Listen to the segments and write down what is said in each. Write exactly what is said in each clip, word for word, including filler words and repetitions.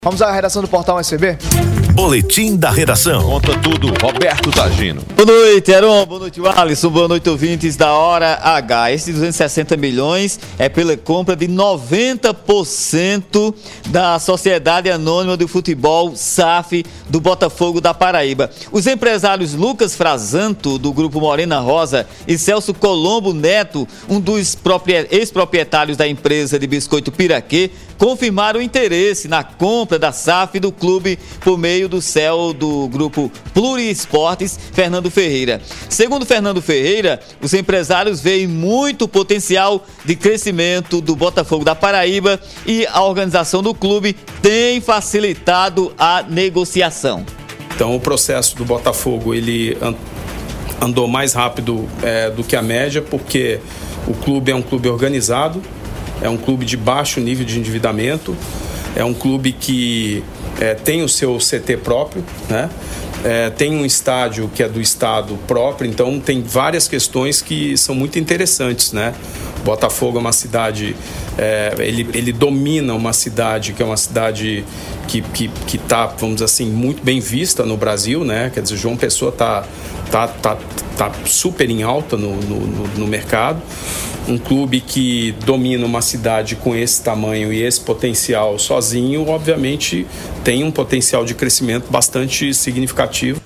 Vamos à redação do Portal S B? Boletim da Redação. Conta tudo, Roberto Tagino. Boa noite, Heron. Boa noite, Alisson. Boa noite, ouvintes da Hora H. Esses duzentos e sessenta milhões é pela compra de noventa por cento da Sociedade Anônima do Futebol, S A F, do Botafogo da Paraíba. Os empresários Lucas Frazanto, do Grupo Morena Rosa, e Celso Colombo Neto, um dos ex-proprietários da empresa de biscoito Piraquê, confirmaram o interesse na compra da S A F do clube por meio do C E O do grupo Pluriesportes, Fernando Ferreira. Segundo Fernando Ferreira, os empresários veem muito potencial de crescimento do Botafogo da Paraíba e a organização do clube tem facilitado a negociação. Então o processo do Botafogo ele andou mais rápido é, do que a média, porque o clube é um clube organizado, é um clube de baixo nível de endividamento, é um clube que é, tem o seu C T próprio, né? É, tem um estádio que é do estado próprio, então tem várias questões que são muito interessantes, né? Botafogo é uma cidade, é, ele, ele domina uma cidade que é uma cidade que que que está, vamos dizer assim, muito bem vista no Brasil, né? Quer dizer, João Pessoa está tá, tá, tá super em alta no, no, no mercado. Um clube que domina uma cidade com esse tamanho e esse potencial sozinho, obviamente, tem um potencial de crescimento bastante significativo.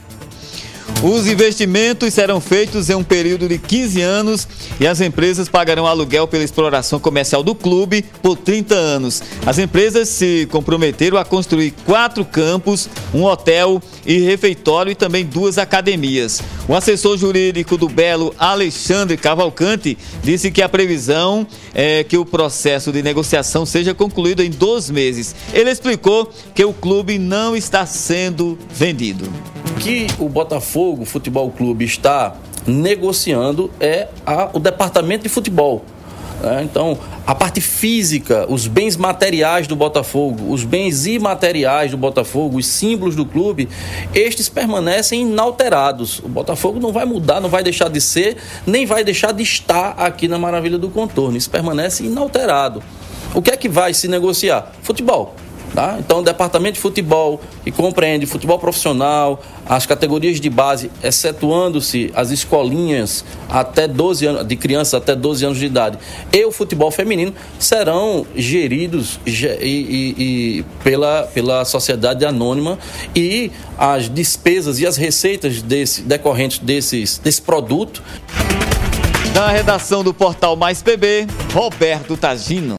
Os investimentos serão feitos em um período de quinze anos e as empresas pagarão aluguel pela exploração comercial do clube por trinta anos. As empresas se comprometeram a construir quatro campos, um hotel e refeitório e também duas academias. O assessor jurídico do Belo, Alexandre Cavalcante, disse que a previsão é que o processo de negociação seja concluído em dois meses. Ele explicou que o clube não está sendo vendido. Que o Botafogo Futebol Clube está negociando é a, o departamento de futebol. Né? Então, a parte física, os bens materiais do Botafogo, os bens imateriais do Botafogo, os símbolos do clube, estes permanecem inalterados. O Botafogo não vai mudar, não vai deixar de ser, nem vai deixar de estar aqui na Maravilha do Contorno. Isso permanece inalterado. O que é que vai se negociar? Futebol. Tá? Então, o departamento de futebol, que compreende futebol profissional, as categorias de base, excetuando-se as escolinhas até doze anos, de crianças até doze anos de idade, e o futebol feminino, serão geridos e, e, e pela, pela sociedade anônima, e as despesas e as receitas desse, decorrentes desses, desse produto. Da redação do Portal Mais P B, Roberto Tagino.